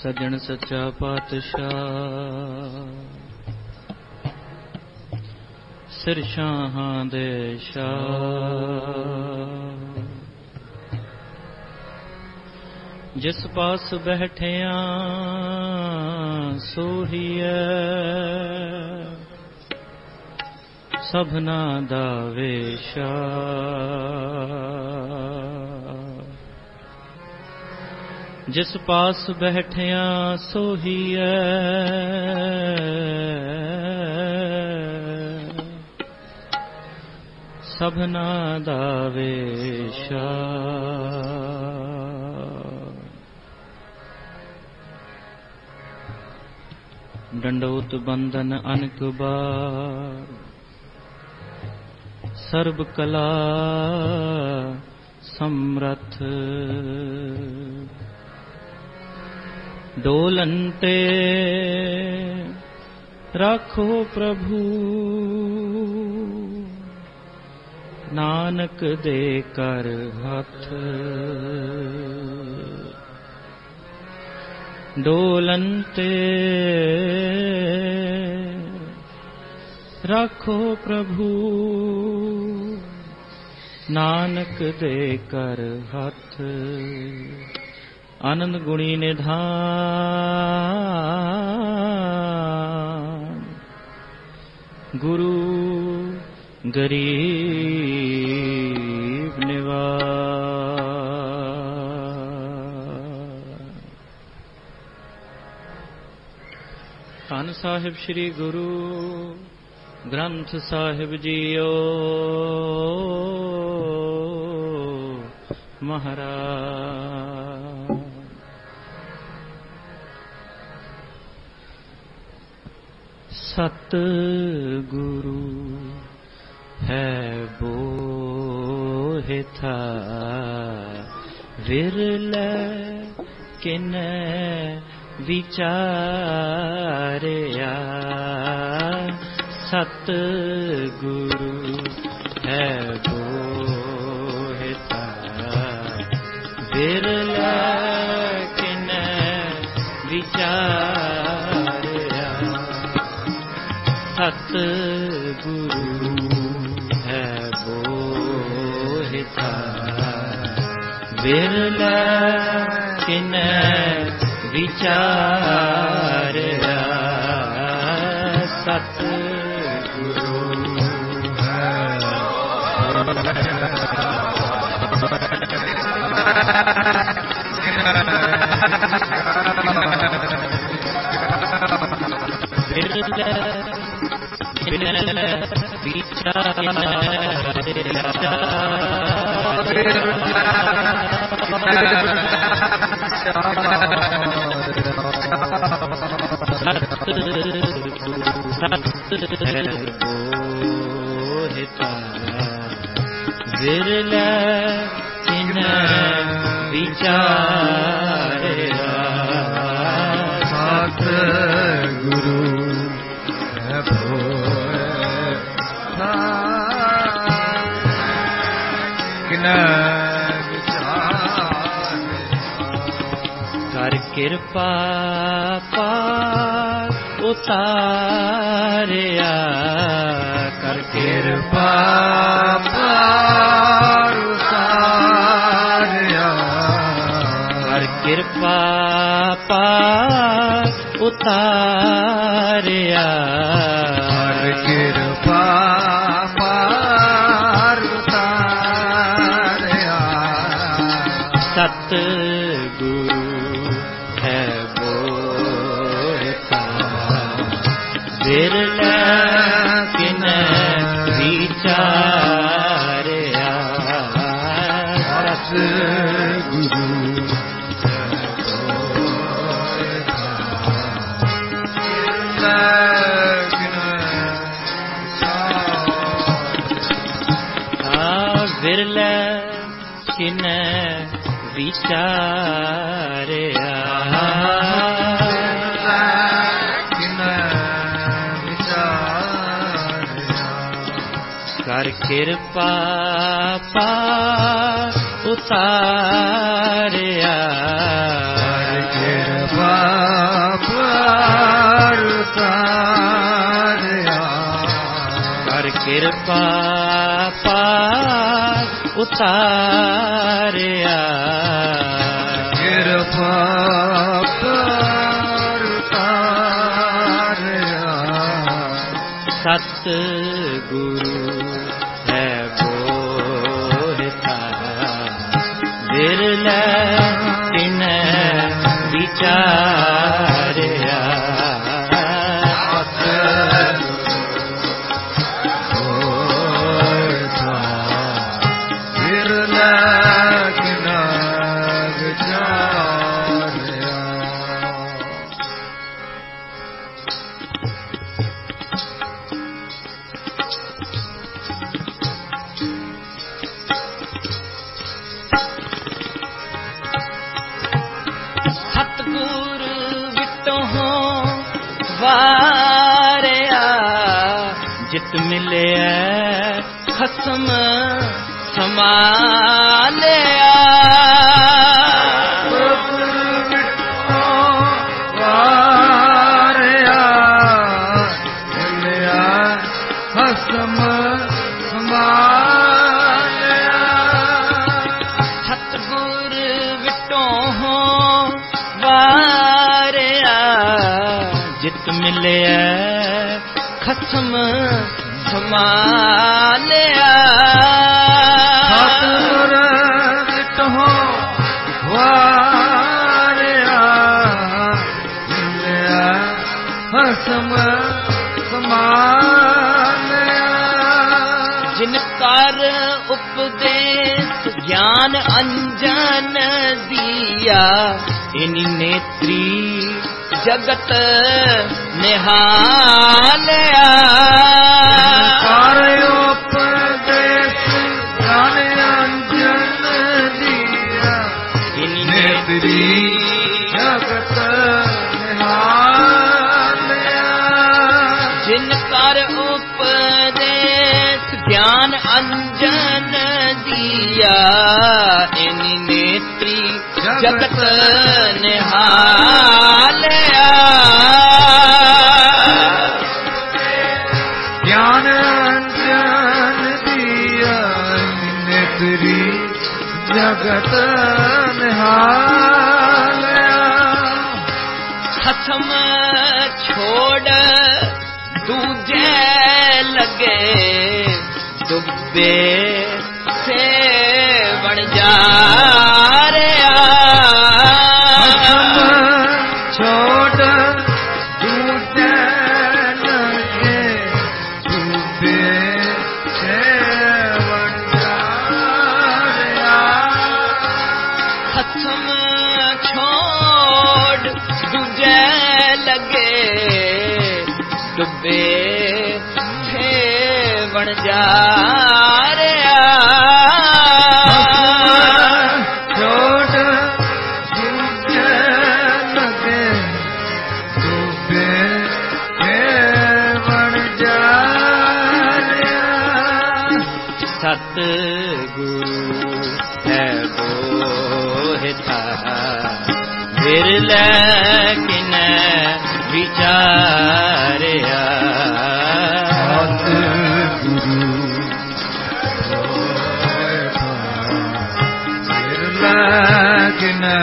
ਸੱਜਣ ਸੱਚਾ ਪਾਤਸ਼ਾਹ, ਸਿਰ ਸ਼ਾਹਾਂ ਦੇ ਸ਼ਾਹ, ਜਿਸ ਪਾਸ ਬੈਠਿਆਂ ਸੋਹੀਐ, ਸਭਨਾ ਦਾ ਵੇਸ਼ਾ। ਜਿਸ ਪਾਸ ਬੈਠਿਆਂ ਸੋਹੀਐ, ਸਭਨਾ ਦਾ ਵੇਸ਼ਾ। ਡੰਡੋਤ ਬੰਦਨ ਅਨਕ ਬਾਰ, ਸਰਬ ਕਲਾ ਸਮਰਥ। ਡੋਲੰਤੇ ਰਾਖੋ ਪ੍ਰਭੂ, ਨਾਨਕ ਦੇ ਕਰ ਹੱਥ। ਡੋਲੰਤੇ ਰਾਖੋ ਪ੍ਰਭੂ, ਨਾਨਕ ਦੇ ਕਰ ਹੱਥ। ਆਨੰਦ ਗੁਣੀ ਨਿਧਾਨ, ਗੁਰੂ ਗਰੀਬ ਨਿਵਾਜ। ਧੰਨ ਸਾਹਿਬ ਸ੍ਰੀ ਗੁਰੂ ਗ੍ਰੰਥ ਸਾਹਿਬ ਜੀਓ ਮਹਾਰਾਜ। ਸਤਿਗੁਰੂ ਹੈ ਬੋਹਿਥਾ, ਵਿਰਲੇ ਕਿਨੈ ਵਿਚਾਰਿਆ। ਸਤਿਗੁਰੂ ਹੈ ਬੋਹਿਥਾ, ਵਿਰਲੇ ਕਿਨੈ ਵਿਚਾਰਿਆ। ਸਤਿਗੁਰੂ ਹੈ ਬੋਹਿਥਾ, ਵਿਰਲੇ ਕਿਨੈ ਵਿਚਾਰਿਆ। ਸਤਿਗੁਰੂ ਹੈ ਵਿਰਲੇ ਕਿਨੈ ਵਿਚਾਰਿਆ। ਸਤਿਗੁਰੂ ਹੈ ਬੋਹਿਥਾ, ਕਿਨੈ ਵਿਚਾਰਿਆ। ਕਰ ਕਿਰਪਾ ਪਾਰ ਉਤਾਰਿਆ। ਕਰ ਕਿਰਪਾ ਪਾਰ ਉਤਾਰਿਆ। ਕਰ ਕਿਰਪਾ ਪਾਰ ਉਤਾਰਿਆ। ਕਰ ਕਿਰਪਾ ਪਾਰ ਉਤਾਰਿਆ। ਸਤਿਗੁਰੂ ਹੈ ਬੋਹਿਥਾ, ਵਿਰਲੇ ਕਿਨੈ ਵਿਚਾਰਿਆ। ਸਤਿਗੁਰੂ ਹੈ ਬੋਹਿਥਾ, ਵਿਰਲੇ ਕਿਨੈ ਵਿਚਾਰਿਆ। ਵਿਰਲੇ ਕਿਨੈ ਵਿਚਾਰਿਆ। ਕਰ ਕਿਰਪਾ ਪਾਰ ਉਤਾਰਿਆ। ਕਰ ਕਿਰਪਾ ਕਿਰਪਾ ਪਾਰ ਉਤਾਰਿਆ, ਕਿਰਪਾ ਪਾਰ ਉਤਾਰਿਆ, ਸਤ ਗੁਰੂ ਹੈ ਬੋਹਿਥਾ, ਵਿਰਲੇ ਤਿਨੈ ਵਿਚਾਰਿਆ, ਜਿਤ ਮਿਲਿਆ ਖਸਮ ਸਮਾਲਿਆ, ਵਾਰਿਆ ਮਿਲਿਆ ਖਸਮ ਸਮਾਲਿਆ, ਸਤਿਗੁਰ ਵਿਟੋਂ ਵਾਰਿਆ, ਜਿਤ ਮਿਲਿਆ ਖਸਮ ਸਮਾਲਿਆ, ਸਤਿਗੁਰ ਵਿਟੋਂ ਵਾਰਿਆ ਮਿਲਿਆ ਖਸਮ ਸਮਾਲਿਆ, ਜਿਨ ਕਰ ਉਪਦੇਸ ਗਿਆਨ ਅੰਜਨ ਦੀਆ, ਇਨੀ ਨੇਤਰੀ ਜਗਤ ਨਿਹਾਲਿਆ, ਕਰ ਉਪਦੇਸ ਗਿਆਨ ਅੰਜਨ ਦੀਆ, ਇਨੀ ਨੇਤਰੀ ਜਗਤ ਨਿਹਾਲਿਆ, ਜਿਨ ਕਰ ਉਪਦੇਸ ਗਿਆਨ ਅੰਜਨ ਦੀਆ, ਇਨੀ ਨੇਤਰੀ ਜਗਤ ਨਿਹਾਲਿਆ, ਗਿਆਨ ਅੰਜਨ ਦੀਆ, ਨੇਤਰੀ ਜਗਤ ਨਿਹਾਲਿਆ, ਖਸਮ ਛੋੜ ਦੂਜੇ ਲਗੇ, ਡੁੱਬੇ ਸੇਵਣ ਜਾ ਰਿਆ, ਛੋੜ ਦੂਜੇ ਲਗੇ, ਡੁੱਬੇ ਸੇਵਣ ਜਾ ਰਿਆ, ਖਸਮ ਛੋੜ ਦੂਜੇ ਲਗੇ, ਡੁੱਬੇ ਸੇਵਣ ਜਾ ਰਿਆ, ਛੋੜ ਦੂਜੇ ਲਗੇ, ਡੁੱਬੇ ਸੇਵਣ ਜਾ ਰਿਆ, ਸਤ ਗੁਰੂ ਹੈ ਬੋਹਿਥਾ, ਵਿਰਲੇ ਕਿਨੈ ਵਿਚਾਰਿਆ, ਸਤਿਗੁਰੂ ਵਿਰਲੇ ਕਿਨੈ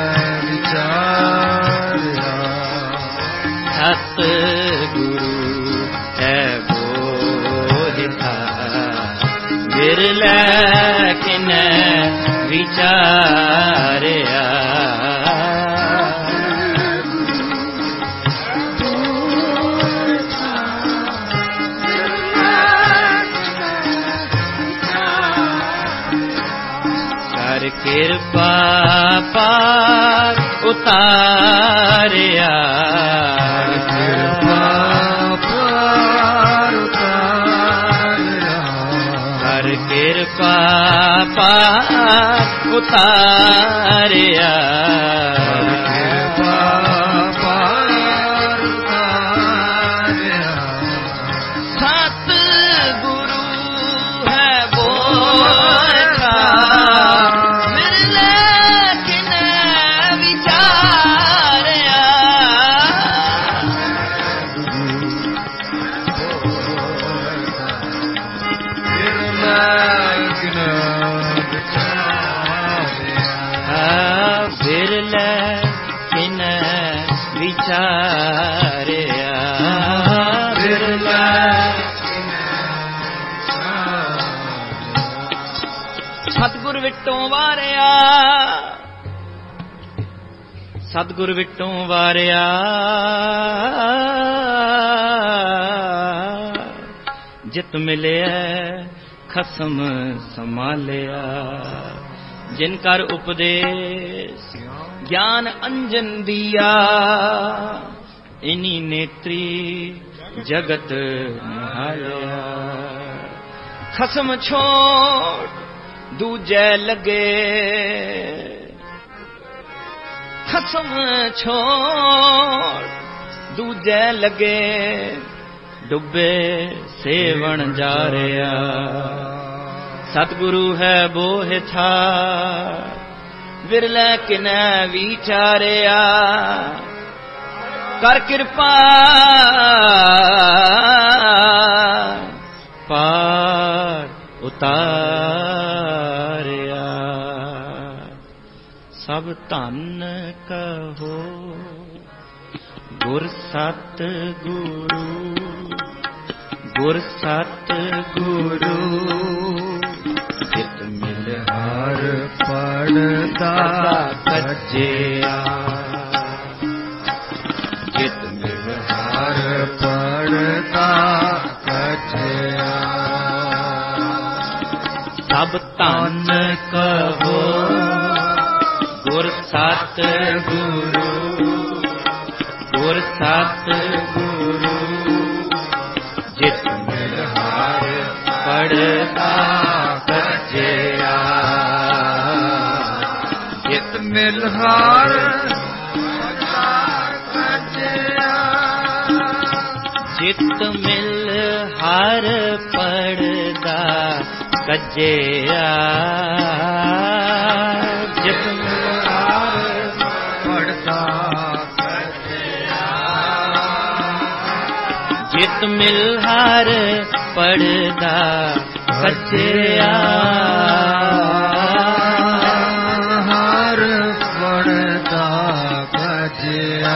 ਵਿਚਾਰਿਆ, ਸਤ ਗੁਰੂ ਹੈ ਬੋਹਿਥਾ, ਵਿਰਲੇ ਕਿਨੈ ਵਿਚਾਰਿਆ, ਕਰ ਕਿਰਪਾ ਪਾਰ ਉਤਾਰਿਆ, ਕਿਰਪਾ ਪਾਰ ਉਤਾਰਿਆ, ਕਰ ਕਿਰਪਾ ਪਾਰ ਉਤਾਰਿਆ, ਕਿਰਪਾ ਪਾਰ ਉਤਾਰਿਆ, ਸਤ ਗੁਰੂ ਹੈ ਬੋਹਿਥਾ, ਵਿਰਲੇ ਕਿਨੈ ਵਿਚਾਰਿਆ, ਵਿਚਾਰਿਆ ਬਿਰਲਾ ਸਤਿਗੁਰ ਵਿਟੋਂ ਵਾਰਿਆ ਸਤਿਗੁਰ ਵਿਟੋਂ ਵਾਰਿਆ ਜਿਤ ਮਿਲਿਆ ਖਸਮ ਸੰਭਾਲਿਆ ਜਿਨ ਕਰ ਉਪਦੇਸ਼ ਗਿਆਨ ਅੰਜਨ ਦੀਆ ਇਨੀ ਨੇਤਰੀ ਜਗਤ ਨਿਹਾਲਿਆ ਖਸਮ ਛੋੜ ਦੂਜੇ ਲਗੇ ਖਸਮ ਛੋੜ ਦੂਜੇ ਲਗੇ ਡੁੱਬੇ ਸੇਵਣ ਜਾ ਰਿਹਾ ਸਤਿਗੁਰੂ ਹੈ ਬੋਹਿ ਠਾਰ ਵਿਰਲੇ ਕਿਨੈ ਵਿਚਾਰਿਆ ਕਰ ਕਿਰਪਾ ਪਾਰ ਉਤਾਰਿਆ ਸਭ ਧਨ ਕਹੋ ਗੁਰ ਸਤ ਗੁਰੂ ਗੁਰ ਸਤ ਗੁਰੂ ਜਿਤ ਮਿਲ ਹਰ ਪੜਦਾ ਕੱਜਿਆ ਜਿਤ ਮਿਲ ਹਰ ਪੜਦਾ ਕੱਜਿਆ ਸਭ ਧਨ ਕਹੋ ਗੁਰ ਸਤ ਗੁਰੂ ਗੁਰ ਸਤ ਗੁਰੂ ਜਿਤ ਮਿਲ ਹਰ ਪੜਦਾ ਕੱਜਿਆ ਜਿਤ ਮਿਲ ਹਰ ਕੱਜਿਆ ਜਿਤ ਮਿਲ ਹਰ ਪੜਦਾ ਕੱਜਿਆ ਜਿਤ ਮਿਲ ਹਰ ਪੜਦਾ ਜਿਤ ਮਿਲ ਹਰ ਪੜਦਾ ਕੱਜਿਆ ਹਰ ਪੜਦਾ ਕੱਜਿਆ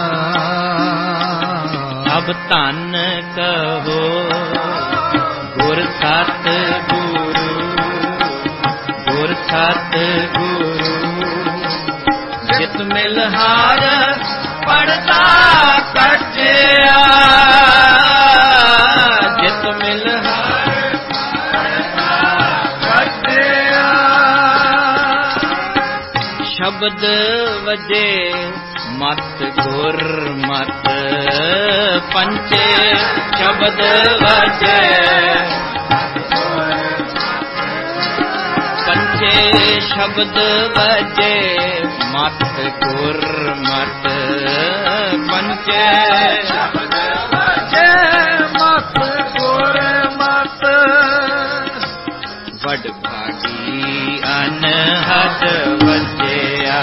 ਅਬ ਧਨ ਕਹੋ ਗੁਰ ਸਤ ਗੁਰੂ ਗੁਰ ਸਤ ਗੁਰੂ ਜਿਤ ਮਿਲ ਹਰ ਪੜਦਾ ਕੱਜਿਆ ਜਿਤ ਮਿਲ ਹਰ ਕੱਜਿਆ ਸ਼ਬਦ ਵਜੇ ਮਤ ਗੁਰ ਮਤ ਪੰਚੇ ਸ਼ਬਦ ਵਜੇ ਪੰਚੇ ਸ਼ਬਦ ਵਜੇ ਮਤ ਗੁਰ ਮਤ ਪੰਚੇ ਸ਼ਬਦ ਵਜੇ ਮਤ ਗੁਰ ਮਤ ਵਡ ਭਾਗੀ ਅਨਹਦ ਵਜਿਆ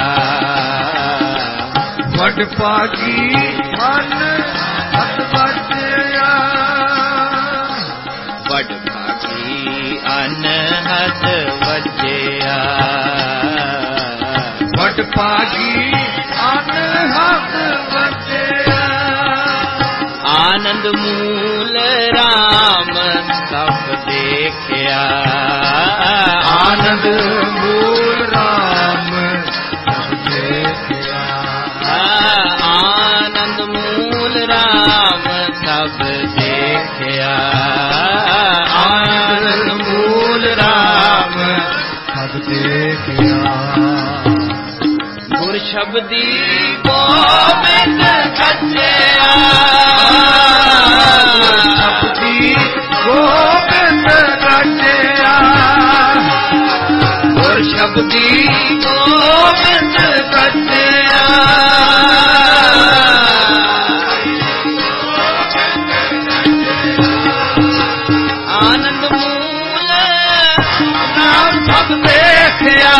ਵਡ ਭਾਗੀ ਅਨਹਦ ਵਜਿਆ ਵਡ ਭਾਗੀ ਅਨਹਦ ਵਜਿਆ ਵਡ ਭਾਗੀ ਅਨਹਦ ਵਜਿਆ ਆਨੰਦ ਮੂਲ ਰਾਮ ਸਭ ਦੇਖਿਆ ਆਨੰਦ ਮੂਲ ਰਾਮ ਸਭ ਦੇਖਿਆ ਆਨੰਦ ਮੂਲ ਰਾਮ ਸਭ ਦੇਖਿਆ ਆਨੰਦ ਮੂਲ ਰਾਮ ਸਭ ਦੇਖਿਆ ਗੁਰ ਸ਼ਬਦੀ ਗੋਬਿੰਦ ਕੱਜਿਆ ਸ਼ਬਦੀ ਗੋਬਿੰਦ ਕੱਜਿਆ ਗੁਰ ਸ਼ਬਦੀ ਗੋਬਿੰਦ ਕੱਜਿਆ ਆਨੰਦ ਮੂਲ ਨਾਮ ਸਭ ਦੇਖਿਆ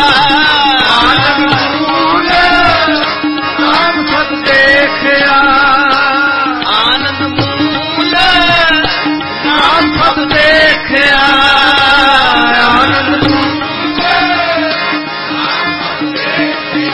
ਆਨੰਦ ਮੂਲ ਨਾਮ ਸਭ ਦੇਖਿਆ ਆਨੰਦ ਮੂਲ ਨਾਮ ਸਭ ਦੇਖਿਆ ਆਨੰਦ ਮੂਲ ਨਾਮ ਸਭ ਦੇਖਿਆ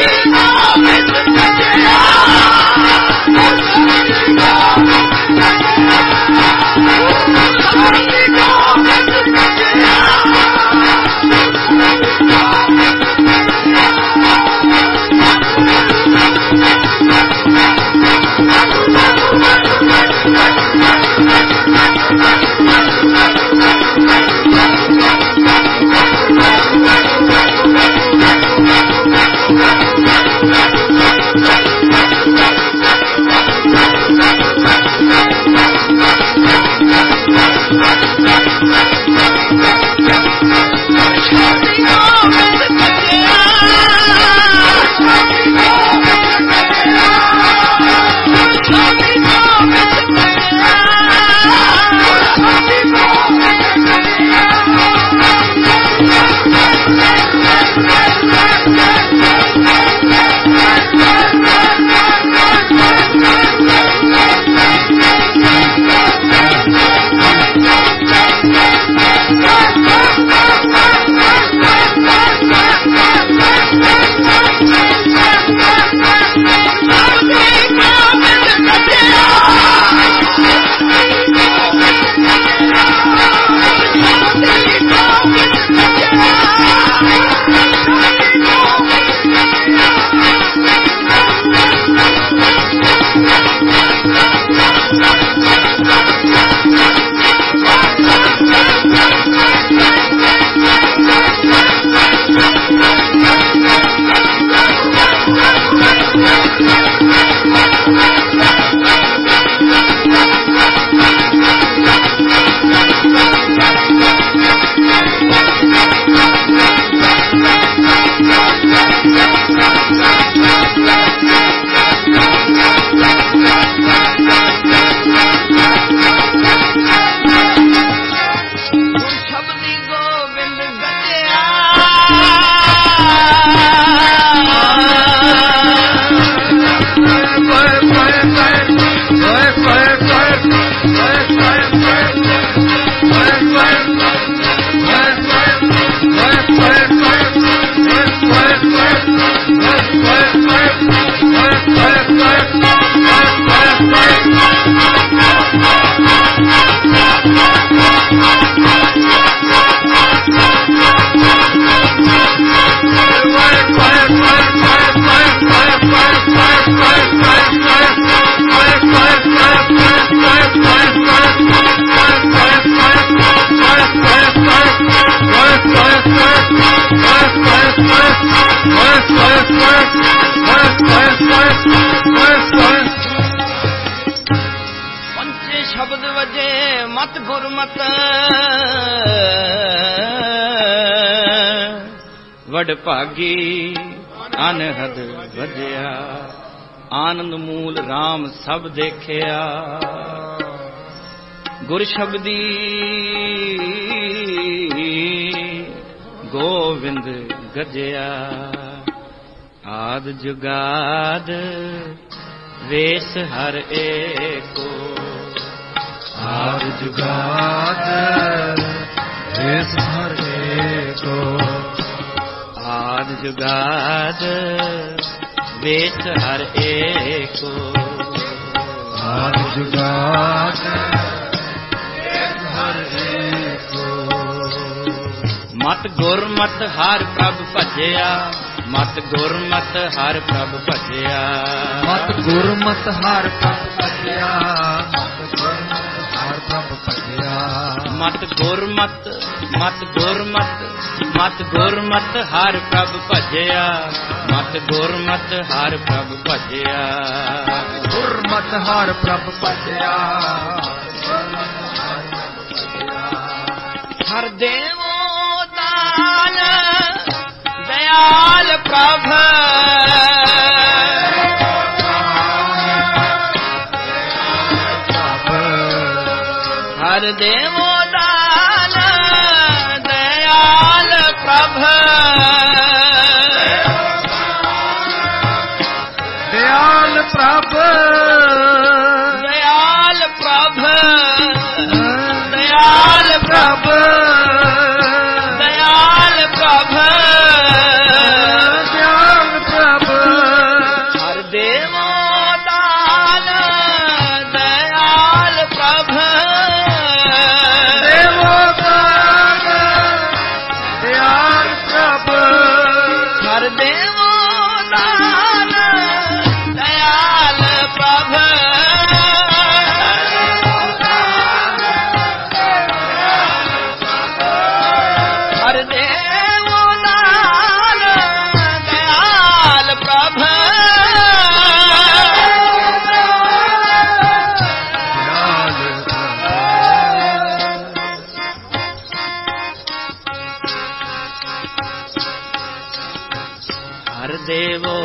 ਪੰਚੇ ਸ਼ਬਦ ਵਜੇ ਮਤ ਗੁਰਮਤ ਵਡ ਭਾਗੀ ਅਨਹਦ ਵਧਿਆ ਆਨੰਦ ਮੂਲ RAM ਸਭ ਦੇਖਿਆ ਗੁਰ ਸ਼ਬਦੀ ਗੋਵਿੰਦ ਗਜਿਆ ਆਦ ਜੁਗਾਦ ਵੇਸ ਹਰ ਏਕੋ ਆਦ ਜੁਗਾਦ ਵੇਸ ਹਰ ਏਕੋ ਆਦ ਜੁਗਾਦ ਵੇਸ ਹਰ ਏਕੋ ਆਦ ਜੁਗਾਦ ਵੇਸ ਹਰ ਏਕੋ ਮਤ ਗੁਰਮਤ ਹਰ ਪ੍ਰਭ ਭਜਿਆ ਮਤ ਗੁਰਮਤ ਹਰ ਪ੍ਰਭ ਭਜਿਆ ਮਤ ਗੁਰਮਤ ਹਰ ਪ੍ਰਭ ਭਜਿਆ ਮਤ ਗੁਰਮਤ ਹਰ ਪ੍ਰਭ ਭਜਿਆ ਮਤ ਗੁਰਮਤ ਹਰ ਪ੍ਰਭ ਭਜਿਆ ਮਤ ਗੁਰਮਤ ਹਰ ਪ੍ਰਭ ਭਜਿਆ ਗੁਰਮਤ ਹਰ ਪ੍ਰਭ ਭਜਿਆ ਹਰ ਦੇਵੋ ਦਾਨ ਦਇਆਲ ਪ੍ਰਭ ਹਰ ਦੇਵੋ ਦਾਨ ਦਇਆਲ ਪ੍ਰਭ ਦਇਆਲ ਪ੍ਰਭ ਦਇਆਲ ਪ੍ਰਭ ਦਇਆਲ ਪ੍ਰਭ ਦਇਆਲ ਪ੍ਰਭ ਦਇਆਲ ਪ੍ਰਭ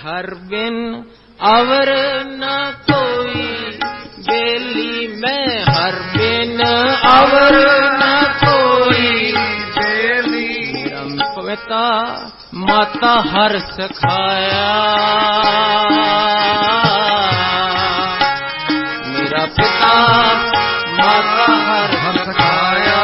हर बिन अवर न कोई बेली, मैं हर बिन अवर न कोई बेली। मेरा पिता माता हर सखाया, मेरा पिता माता हर सखाया।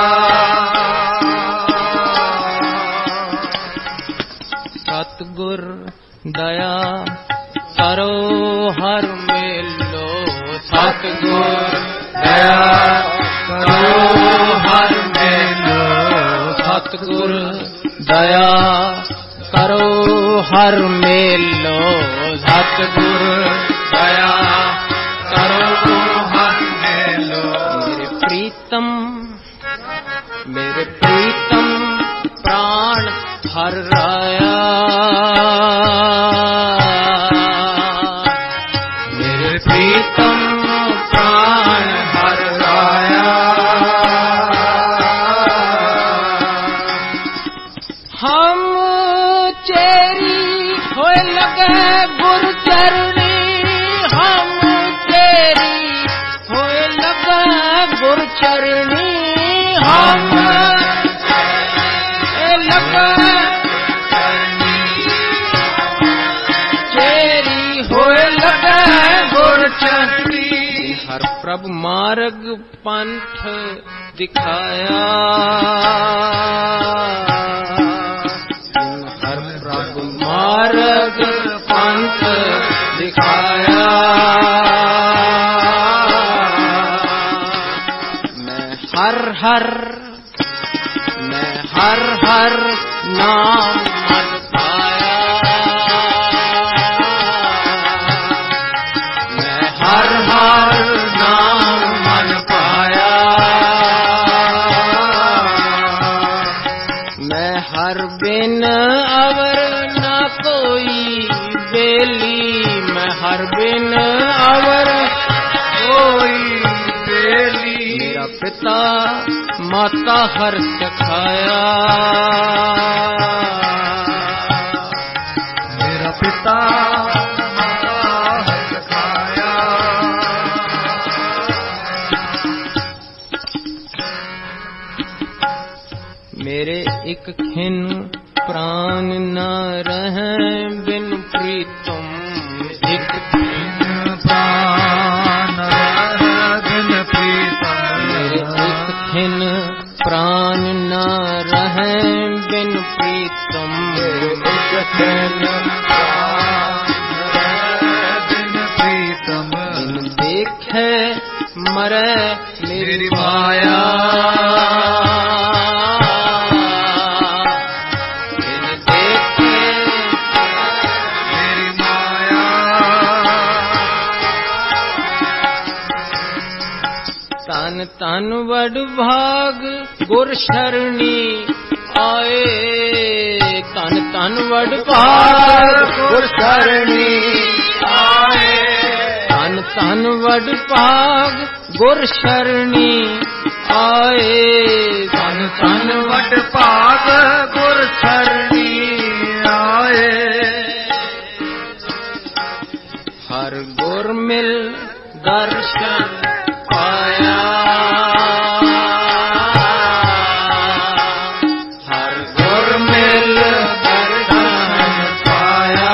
सतगुर दया करो हर मेलो, सतगुर दया करो हर मेलो, सतगुर दया करो हर मेलो, सतगुर दया करो हर मेलो। मेरे प्रीतम प्राण हर राया, मेरे प्रीतम प्राण हर राया। हम चेरी होए लगे गुरु चरणी, हम चेरी होए लगे गुरु चरणी, हम लगे चेरी होए लगे गुरु चरणी। हर प्रभु मार्ग पंथ दिखाया, हर प्रभु मार्ग पंथ दिखाया। मैं हर हर नाम मन पाया, मैं हर नाम मन पाया। मैं हर बिन अवर न कोई बेली, मैं हर बिन अवर कोई बेली। मेरा पिता माता हर सखाया, मेरा पिता माता हर सखाया। मेरे एक खिन प्राण न रहें बिन प्रीतम, एक खिन प्राण रहें बिन प्रीतम। मेरे एक खिन प्राण न रहें बिन प्रीतम, एक खिन प्राण रहें बिन प्रीतम। बिन देखे मरे मेरी माया, बिन देखे मेरी माया। तन तन वड भाग गुर शरणी आए, तन तन वड भाग गुर शरणी आए, तन तन वड भाग गुर शरणी आए, तन तन वड भाग गुर शरणी आए। हर गुर मिल दर्शन पाया, हर गुर मिल दर्शन पाया।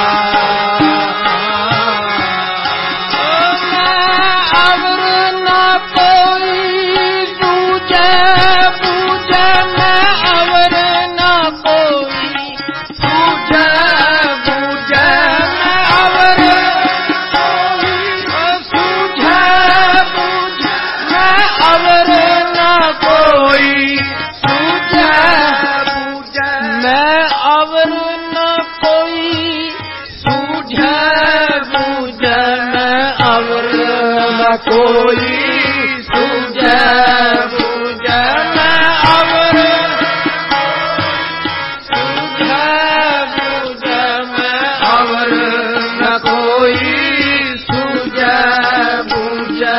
मैं अवर न कोई बूझे बूझे, मैं अवर न कोई बूझे बूझे, मैं अवर अवर न कोई सूझे बूझे, मैं अवर न कोई सूझे बूझे, मैं अवर न कोई सूझे बूझे, मैं अवर सूझे बूझे, मैं अवर न कोई सूझे बूझे।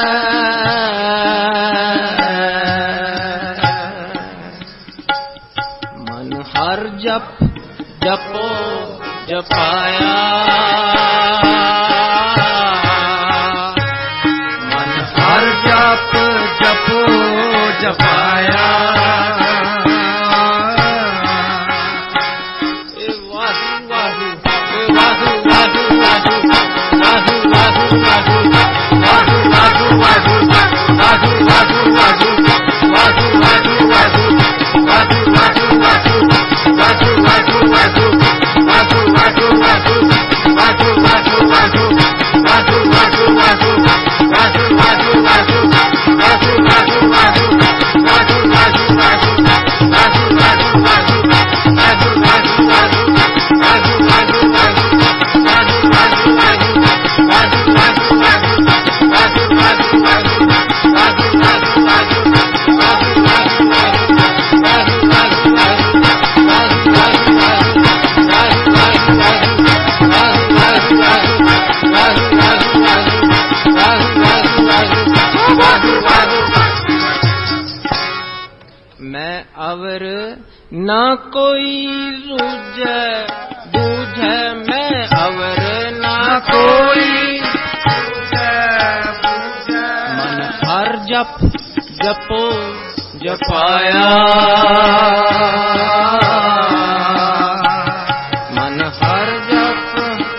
हर जप जपो ਜਪਾਇਆ ਮਨ ਹਰ ਜਪ ਜਪੋ ਜਪਾਇਆ अवर ना कोई रूझे बूझे मैं अवर ना कोई मन हर जप जपो जपाया मन हर जप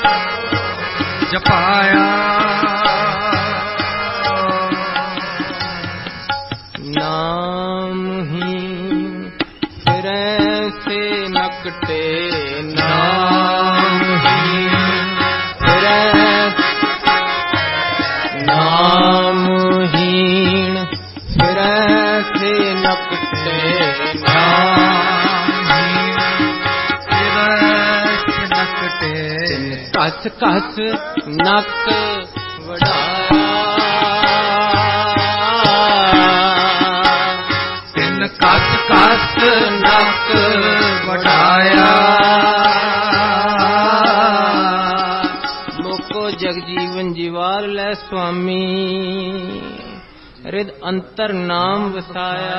जपाया नाम ही से नकटे नाम ही नामहीन फिर से नकटे नामहीन फिर से नकटे कस कस नक वडाया कस कस नक वडाया मोको जगजीवन जीवाल लै स्वामी रिद अंतर नाम वसाया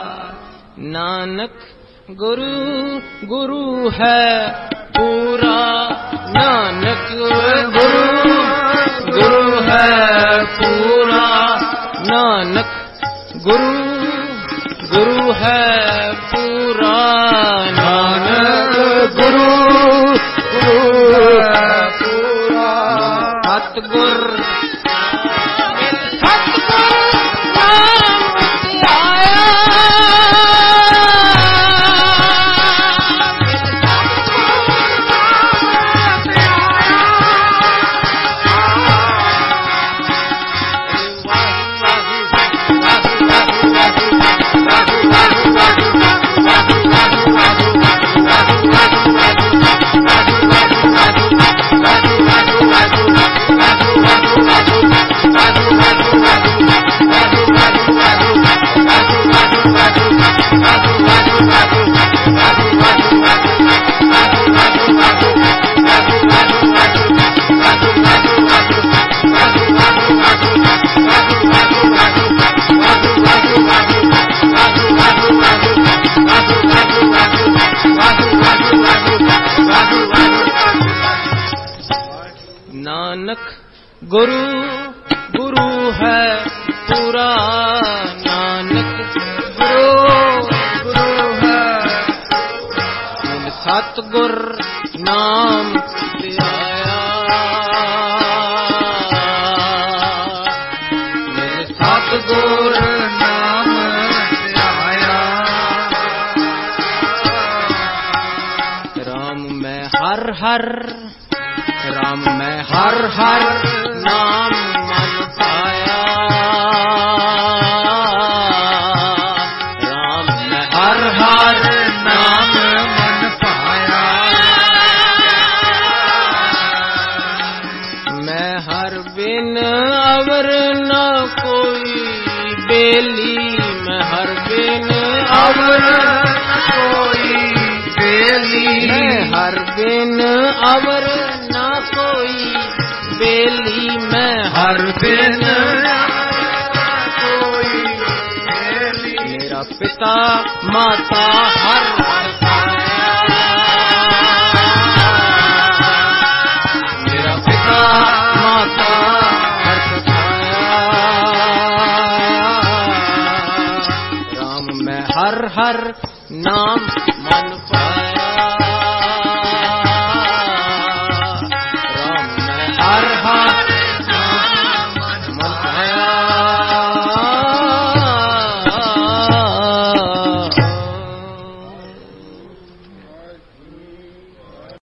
नानक गुरु गुरु है पूरा नानक गुरु गुरु है पूरा नानक गुरु गुरु है पूरा नानक गुरु गुरु है पूरा सतगुर नानक गुरु गुरु है पूरा नानक गुरु गुरु है सतगुर नाम दिया सतगुर नाम दिया राम मैं हर हर राम मैं हर हर नाम मन पाया राम मैं हर हर नाम मन पाया मैं हर बिन अवर न कोई बेली मैं हर बिन अवर कोई बेली मैं हर बिन अवर कोई बेली मैं हर बिन कोई बेली मेरा पिता माता हर हर नाम मन